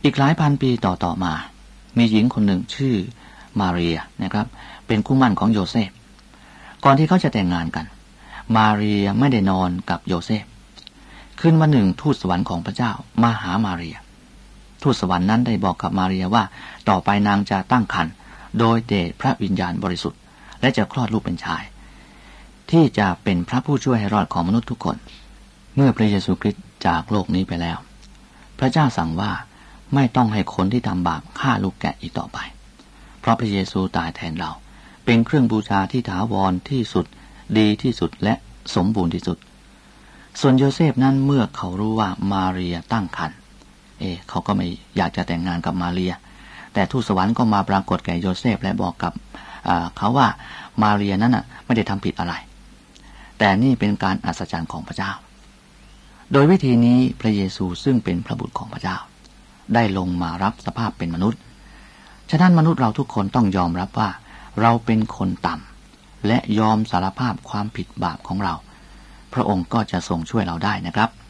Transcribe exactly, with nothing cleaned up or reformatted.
อีกหลายพันปีต่อๆมามีหญิงคนหนึ่งชื่อมาเรียนะครับเป็นคู่หมั่นของโยเซฟก่อนที่เขาจะแต่งงานกันมาเรียไม่ได้นอนกับโยเซฟคืนวันหนึ่งทูตสวรรค์ของพระเจ้ามาหามาเรียทูตสวรรค์นั้นได้บอกกับมาเรียว่าต่อไปนางจะตั้งครรภ์โดยเดชพระวิญญาณบริสุทธิ์และจะคลอดลูกเป็นชายที่จะเป็นพระผู้ช่วยให้รอดของมนุษย์ทุกคนเมื่อพระเยซูคริสต์จากโลกนี้ไปแล้วพระเจ้าสั่งว่าไม่ต้องให้คนที่ทำบาปฆ่าลูกแกะอีกต่อไปเพราะพระเยซูตายแทนเราเป็นเครื่องบูชาที่ถาวรที่สุดดีที่สุดและสมบูรณ์ที่สุดส่วนโยเซฟนั้นเมื่อเขารู้ว่ามาเรียตั้งครรภ์เอเขาก็ไม่อยากจะแต่งงานกับมาเรียแต่ทูตสวรรค์ก็มาปรากฏแก่โยเซฟและบอกกับเขาว่ามาเรียนั้นน่ะไม่ได้ทำผิดอะไรแต่นี่เป็นการอัศจรรย์ของพระเจ้าโดยวิธีนี้พระเยซูซึ่งเป็นพระบุตรของพระเจ้าได้ลงมารับสภาพเป็นมนุษย์ฉะนั้นมนุษย์เราทุกคนต้องยอมรับว่าเราเป็นคนต่ำและยอมสารภาพความผิดบาปของเราพระองค์ก็จะทรงช่วยเราได้นะครับ